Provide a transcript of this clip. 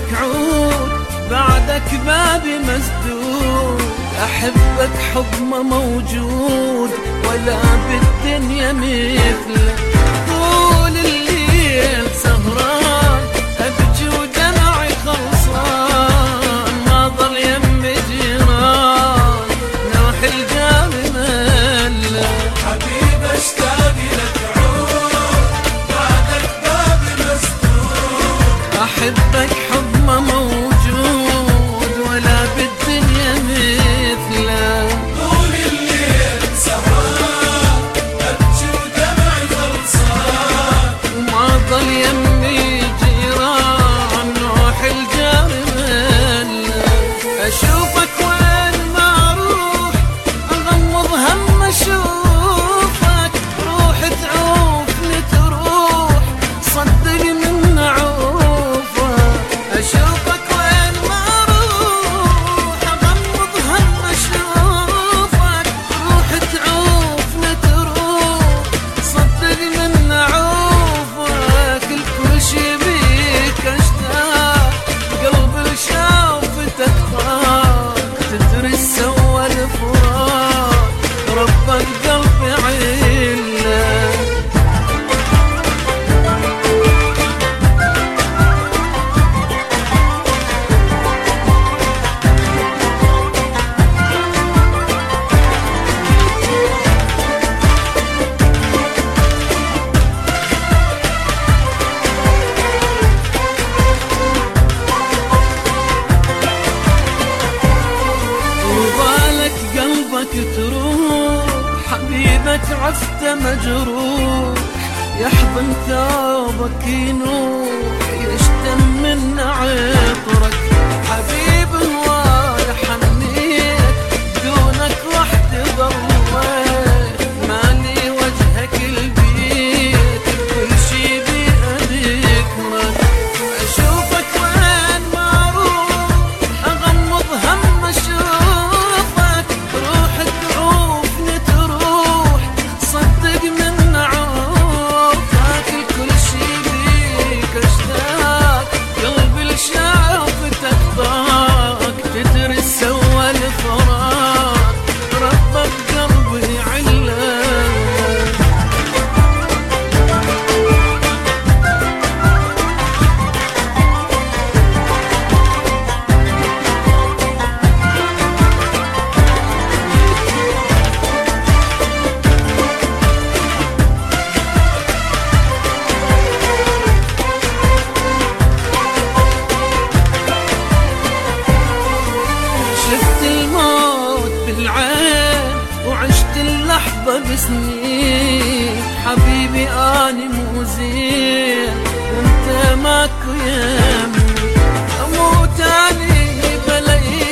عود بعدك بابي مسدود، أحبك حب ما موجود ولا بالدنيا مثلك. طول الليل سهران أبكي ودمعي خلصان، ما ضل يمي جيران نوح الجار ملا. حبيب اشتاق لك عود بعدك بابي مسدود، أحبك حب ما موجود ولا بالدنيا مثله. طول الليل سهران أبكي ودمعي خلصان، وما ضل يمي جيران نوح الجار ملا. أشوفك وين ما أروح أغمض هم أشوفك، روح تعوفني تروح صدق من عوفك. أشوفك وين ما أروح أغمض هم أشوفك، روح تعوفني تروح صدق من عوفك. الكل شي بيك أشتاق قلبي شافتك طاق، تدري سوى الفراق ربك قلبي عله. وبالك قلبك تروح حبيبك عفت مجروح، يحضن ثوبك ينوح يشتم من عطرك. حبيب الله حنيت دونك وحدي ضليت، مالي وجهك البيت كل شي بذكرك. أشوفك وين ما أروح أغمض هم أشوفك، روح تعوفني تروح صدق من عوفك. الكل شي بيك اشتاق قلبي لشافتك ضاق، تدري سوى الفراق ربك قلبي عله. شفت الموت بالعين وعشت اللحظة بسنين، حبيبي أنا مو زين وانت ماكو يمي. أموت أني بلاقيك